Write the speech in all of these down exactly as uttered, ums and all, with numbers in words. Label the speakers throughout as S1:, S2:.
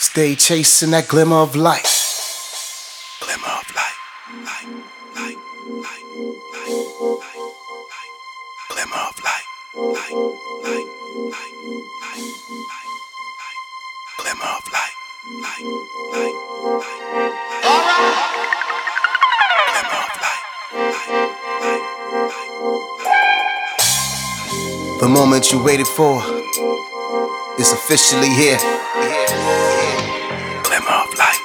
S1: Stay chasing that glimmer of light. Glimmer of light, light, light, light, light, light, light. Glimmer of light, light, light, light, light, light, light. Glimmer of light, light, light, light, light. All right. Glimmer of light, light, light, light, light. The moment you waited for is officially here. Glimmer of light,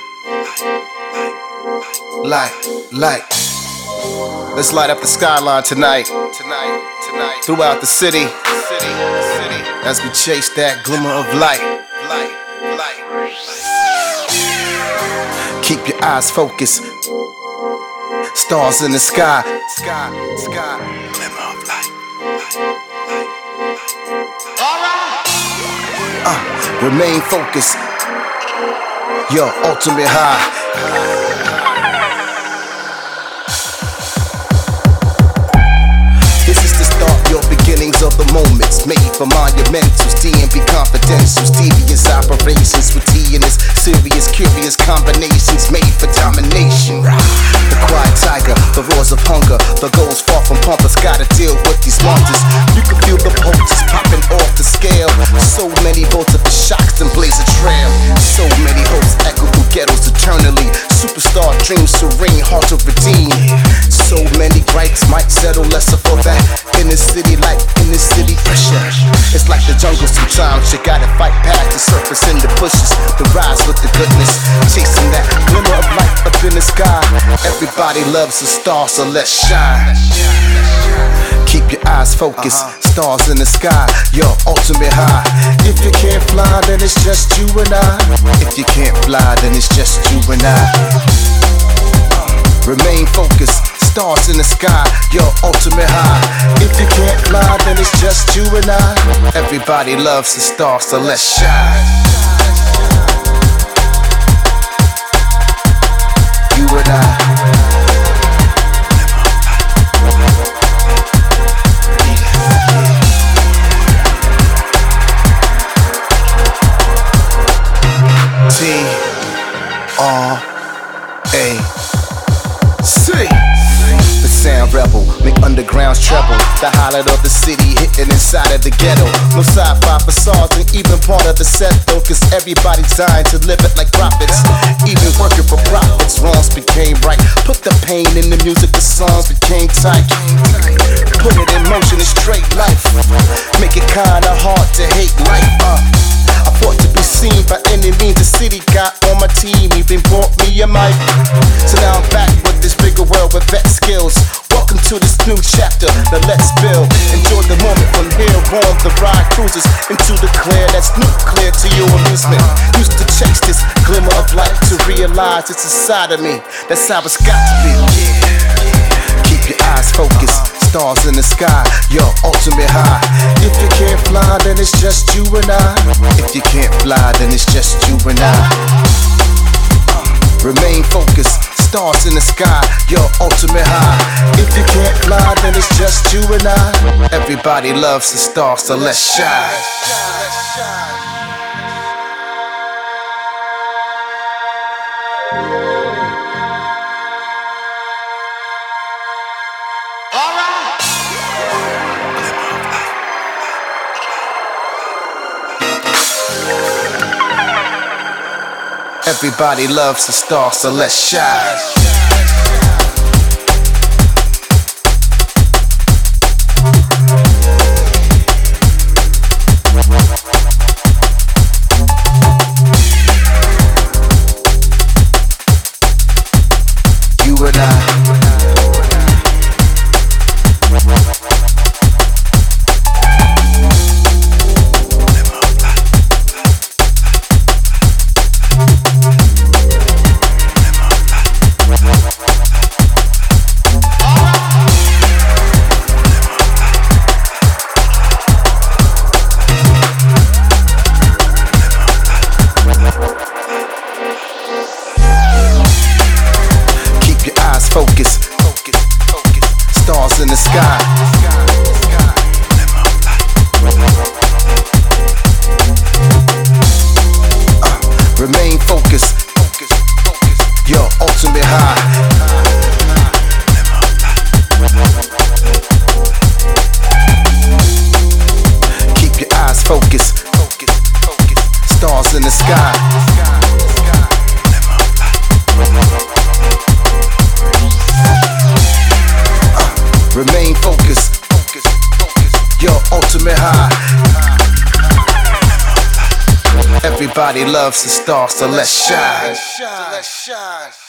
S1: light, light. Let's light up the skyline tonight, tonight, tonight. Throughout the city, city, city. As we chase that glimmer of light, light, light. Keep your eyes focused. Stars in the sky, sky, sky. Glimmer of light, light, light, light. All right. Uh, remain focused. Your ultimate high. This is the start, your beginnings of the moments made for monumentals, D and B confidentials, devious operations with T and its serious, curious combinations made for domination. The quiet tiger, the roars of hunger, the goals far from pompous, gotta deal with these monsters. You can feel the pulses popping off the scale. So many volts of the shocks and blaze a trail. So many hopes echo through ghettos eternally. Superstar dreams serene, hard to redeem. So many gripes might settle lesser for that. In the city life, in the city pressure. It's like the jungle sometimes, you gotta fight past the surface in the bushes. The rise with the goodness, chasing that glimmer of light up in the sky. Everybody loves a star, so let's shine. Keep your eyes focused, stars in the sky, your ultimate high. If you can't fly, then it's just you and I. If you can't fly, then it's just you and I. Remain focused, stars in the sky, your ultimate high. If you can't fly, then it's just you and I. Everybody loves the star, so let's shine. You and I. T R A C. The sound rebel, make undergrounds treble. The highlight of the city hitting inside of the ghetto. No sci-fi facades and even part of the set though, cause everybody's dying to live it like profits. Even working for profits, wrongs became right. Put the pain in the music, the songs became tight. Put it in motion, it's straight life. Make it kinda hard to hate life. uh. I fought to be seen by any means. The city got on my team, even bought me a mic. So now I'm back with this bigger world with vet skills. Welcome to this new chapter, now let's build. Enjoy the moment from here on. The ride cruises into the clear, that's nuclear to your amusement. Used to chase this glimmer of light to realize it's inside of me. That's how it's got to be. Keep your eyes focused. Stars in the sky, your ultimate high. If you can't fly, then it's just you and I. If you can't fly, then it's just you and I. Remain focused, stars in the sky, your ultimate high. If you can't fly, then it's just you and I. Everybody loves the stars, so let's shine. Everybody loves the star, so let's shine. You and I. Everybody loves a star, so let's shine.